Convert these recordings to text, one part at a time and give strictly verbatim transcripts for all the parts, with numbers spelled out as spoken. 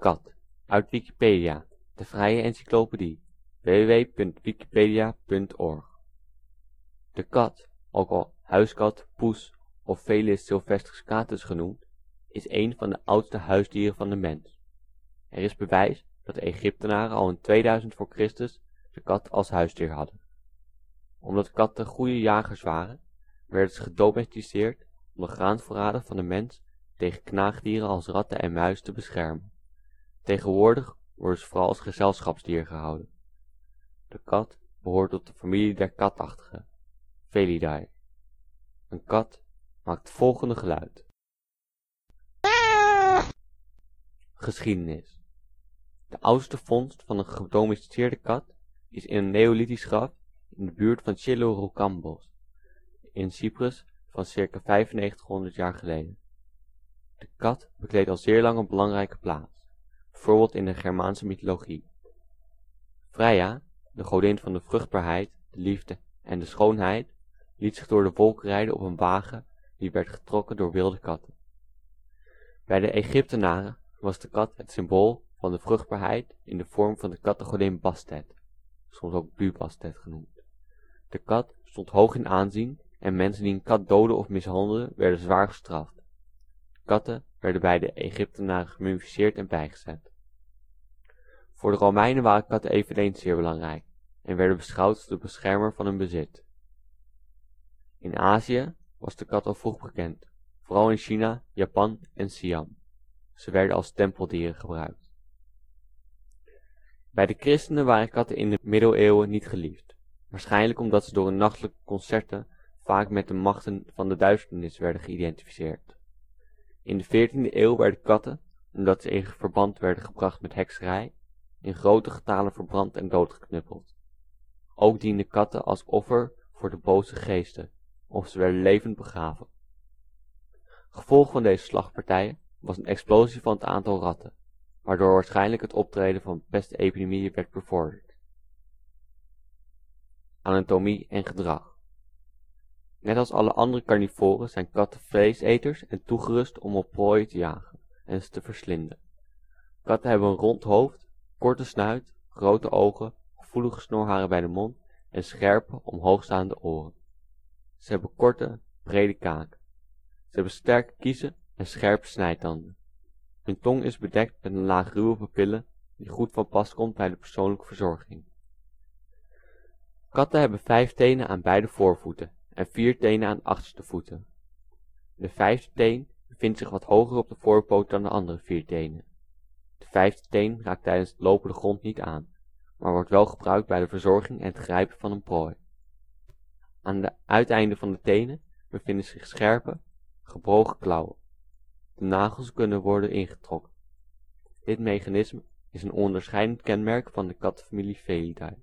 Kat, uit Wikipedia, de vrije encyclopedie, w w w punt wikipedia punt org. De kat, ook al huiskat, poes of Felis sylvestris catus genoemd, is een van de oudste huisdieren van de mens. Er is bewijs dat de Egyptenaren al in tweeduizend voor Christus de kat als huisdier hadden. Omdat katten goede jagers waren, werden ze gedomesticeerd om de graanvoorraden van de mens tegen knaagdieren als ratten en muizen te beschermen. Tegenwoordig worden ze vooral als gezelschapsdier gehouden. De kat behoort tot de familie der katachtigen, Felidae. Een kat maakt het volgende geluid. Geschiedenis. De oudste vondst van een gedomesticeerde kat is in een neolithisch graf in de buurt van Chiloroucambos in Cyprus van circa vijfennegentighonderd jaar geleden. De kat bekleedt al zeer lang een belangrijke plaats, bijvoorbeeld in de Germaanse mythologie. Freya, de godin van de vruchtbaarheid, de liefde en de schoonheid, liet zich door de wolken rijden op een wagen die werd getrokken door wilde katten. Bij de Egyptenaren was de kat het symbool van de vruchtbaarheid in de vorm van de kattengodin Bastet, soms ook Bu-Bastet genoemd. De kat stond hoog in aanzien en mensen die een kat doodden of mishandelden werden zwaar gestraft. Katten werden bij de Egyptenaren gemummificeerd en bijgezet. Voor de Romeinen waren katten eveneens zeer belangrijk en werden beschouwd als de beschermer van hun bezit. In Azië was de kat al vroeg bekend, vooral in China, Japan en Siam. Ze werden als tempeldieren gebruikt. Bij de christenen waren katten in de middeleeuwen niet geliefd, waarschijnlijk omdat ze door hun nachtelijke concerten vaak met de machten van de duisternis werden geïdentificeerd. In de veertiende eeuw werden katten, omdat ze in verband werden gebracht met hekserij, in grote getalen verbrand en doodgeknuppeld. Ook dienden katten als offer voor de boze geesten, of ze werden levend begraven. Gevolg van deze slagpartijen was een explosie van het aantal ratten, waardoor waarschijnlijk het optreden van pestepidemieën werd bevorderd. Anatomie en gedrag. Net als alle andere carnivoren zijn katten vleeseters en toegerust om op prooi te jagen en ze te verslinden. Katten hebben een rond hoofd, korte snuit, grote ogen, gevoelige snorharen bij de mond en scherpe, omhoogstaande oren. Ze hebben korte, brede kaken. Ze hebben sterke kiezen en scherpe snijtanden. Hun tong is bedekt met een laag ruwe pupillen die goed van pas komt bij de persoonlijke verzorging. Katten hebben vijf tenen aan beide voorvoeten en vier tenen aan de achterste voeten. De vijfde teen bevindt zich wat hoger op de voorpoot dan de andere vier tenen. De vijfde teen raakt tijdens het lopen de grond niet aan, maar wordt wel gebruikt bij de verzorging en het grijpen van een prooi. Aan de uiteinden van de tenen bevinden zich scherpe, gebogen klauwen. De nagels kunnen worden ingetrokken. Dit mechanisme is een onderscheidend kenmerk van de kattenfamilie Felidae.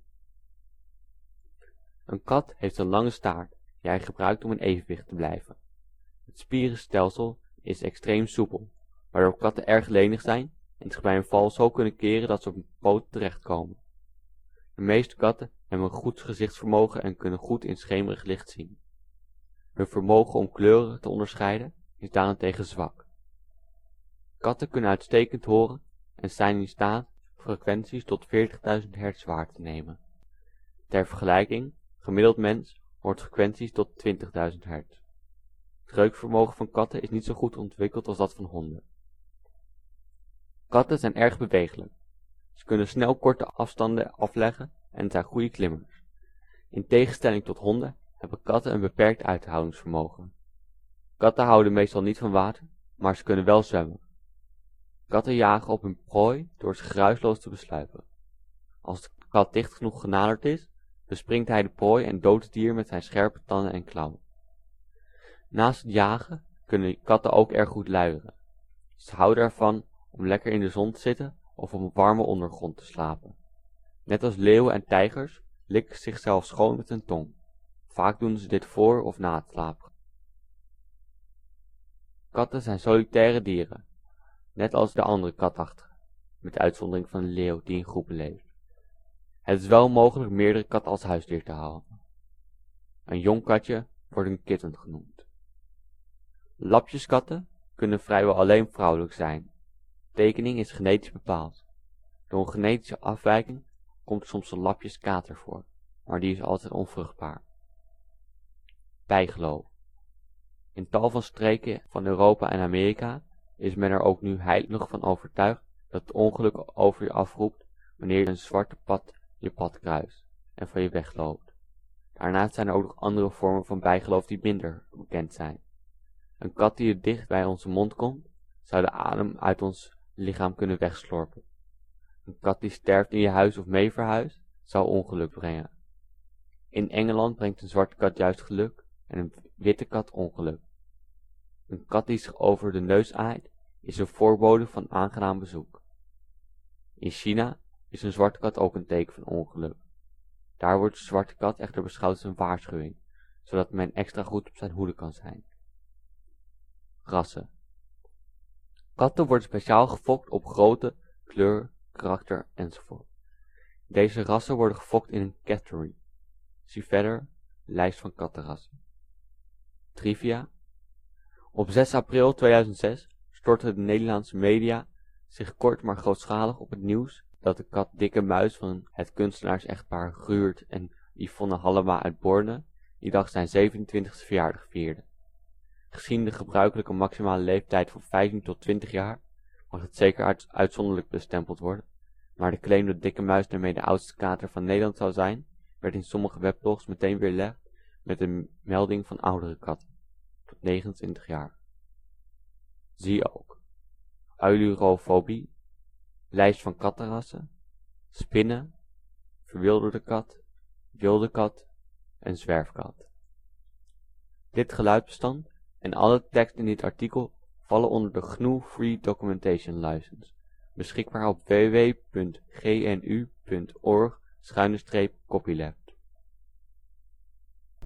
Een kat heeft een lange staart die hij gebruikt om in evenwicht te blijven. Het spierenstelsel is extreem soepel, waardoor katten erg lenig zijn en zich bij een val zo kunnen keren dat ze op hun poten terechtkomen. De meeste katten hebben een goed gezichtsvermogen en kunnen goed in schemerig licht zien. Hun vermogen om kleuren te onderscheiden is daarentegen zwak. Katten kunnen uitstekend horen en zijn in staat frequenties tot veertigduizend hertz waar te nemen. Ter vergelijking, gemiddeld mens hoort frequenties tot twintigduizend hertz. Het reukvermogen van katten is niet zo goed ontwikkeld als dat van honden. Katten zijn erg bewegelijk. Ze kunnen snel korte afstanden afleggen en zijn goede klimmers. In tegenstelling tot honden hebben katten een beperkt uithoudingsvermogen. Katten houden meestal niet van water, maar ze kunnen wel zwemmen. Katten jagen op hun prooi door ze geruisloos te besluipen. Als de kat dicht genoeg genaderd is, bespringt hij de prooi en doodt het dier met zijn scherpe tanden en klauwen. Naast het jagen kunnen katten ook erg goed luieren. Ze houden ervan om lekker in de zon te zitten of op een warme ondergrond te slapen. Net als leeuwen en tijgers likken ze zichzelf schoon met hun tong. Vaak doen ze dit voor of na het slapen. Katten zijn solitaire dieren, net als de andere katachtigen, met uitzondering van de leeuw die in groepen leeft. Het is wel mogelijk meerdere katten als huisdier te houden. Een jong katje wordt een kitten genoemd. Lapjeskatten kunnen vrijwel alleen vrouwelijk zijn. Tekening is genetisch bepaald. Door een genetische afwijking komt soms een lapjeskater voor, maar die is altijd onvruchtbaar. Bijgeloof. In tal van streken van Europa en Amerika is men er ook nu heilig van overtuigd dat het ongeluk over je afroept wanneer je een zwarte pad je pad kruist en van je wegloopt. Daarnaast zijn er ook nog andere vormen van bijgeloof die minder bekend zijn. Een kat die er dicht bij onze mond komt, zou de adem uit ons lichaam kunnen wegslorpen. Een kat die sterft in je huis of mee verhuist, zou ongeluk brengen. In Engeland brengt een zwarte kat juist geluk en een witte kat ongeluk. Een kat die zich over de neus aait, is een voorbode van aangenaam bezoek. In China is een zwarte kat ook een teken van ongeluk. Daar wordt de zwarte kat echter beschouwd als een waarschuwing, zodat men extra goed op zijn hoede kan zijn. Rassen. Katten worden speciaal gefokt op grootte, kleur, karakter enzovoort. Deze rassen worden gefokt in een cattery. Zie verder, lijst van kattenrassen. Trivia. Op zes april tweeduizend zes stortte de Nederlandse media zich kort maar grootschalig op het nieuws dat de kat Dikke Muis van het kunstenaars-echtpaar Gruurt en Yvonne Hallema uit Borne die dag zijn zevenentwintigste verjaardag vierde. Gezien de gebruikelijke maximale leeftijd van vijftien tot twintig jaar mag het zeker uit, uitzonderlijk bestempeld worden, maar de claim dat Dikke Muis daarmee de oudste kater van Nederland zou zijn, werd in sommige webblogs meteen weerlegd met een melding van oudere katten, tot negenentwintig jaar. Zie ook Uilurofobie, lijst van kattenrassen, spinnen, verwilderde kat, wilde kat en zwerfkat. Dit geluidsbestand en alle tekst in dit artikel vallen onder de G N U Free Documentation License, beschikbaar op w w w punt g n u punt org slash copylab.